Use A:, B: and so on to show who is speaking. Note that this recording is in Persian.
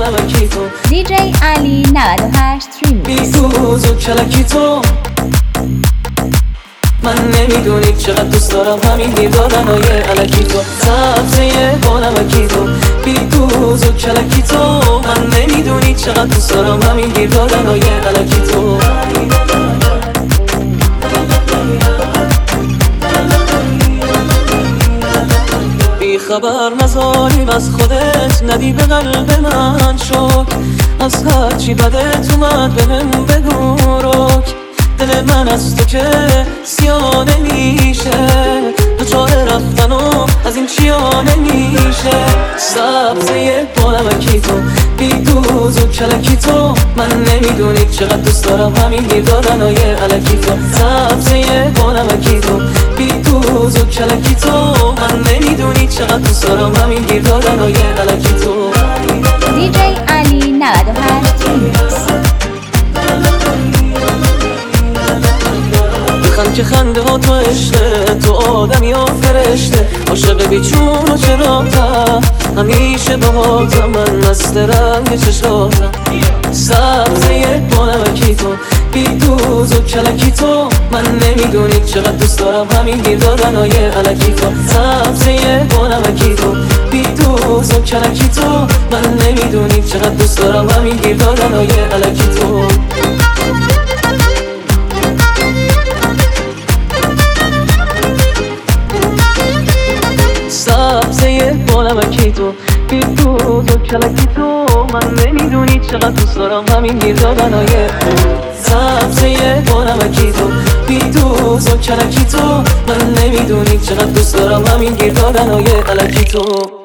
A: نمکی تو
B: DJ علی 98 ریمیکس.
A: بیدوز و کلکی تو من نمیدونی چقدر دوست دارم همین گیر دادنهای الکی تو سبزه با نمکی تو بیدوز و کلکی تو من نمیدونی چقدر دوست دارم همین گیر دادنهای الکی تو بی خبر نذاریم از خودت ندی به قلب من شک از هرچی بدت اومد بهم بگو رک دل من از تو که سیاه نمیشه دوچار رفتن و از این چیا نمیشه سبزه با نمکی تو بیدوز و کلکی تو من نمیدونی چقدر دوست دارم همین گیر دادنهای الکی تو سبزه با نمکی تو بیدوز و کلکی تو من نمیدونی چقدر دوست دارم همین گیر دادنهای الکی تو
B: DJ علی 98 ریمیکس.
A: بخند که خنده ها تو عشقه تو آدمی ها فرشته عاشق بیچون و چراتم همیشه باهاتم من مست رنگ چشاتم سبزه با نمکی تو بیدوز و کلکی تو من نمیدونی چقدر دوست دارم همین گیر دادنهای الکی تو سبزه با نمکی تو بیدوز و کلکی تو من نمیدونی چقدر دوست دارم همین گیر دادنهای الکی تو سبزه با نمکی تو بیدوز و کلکی تو من نمیدونی چقدر دوست دارم همین گیر دادنهای سبزه با نمکی تو بیدوز و کلکی تو من نمیدونی چقدر دوست دارم همین گیر دادنهای الکی تو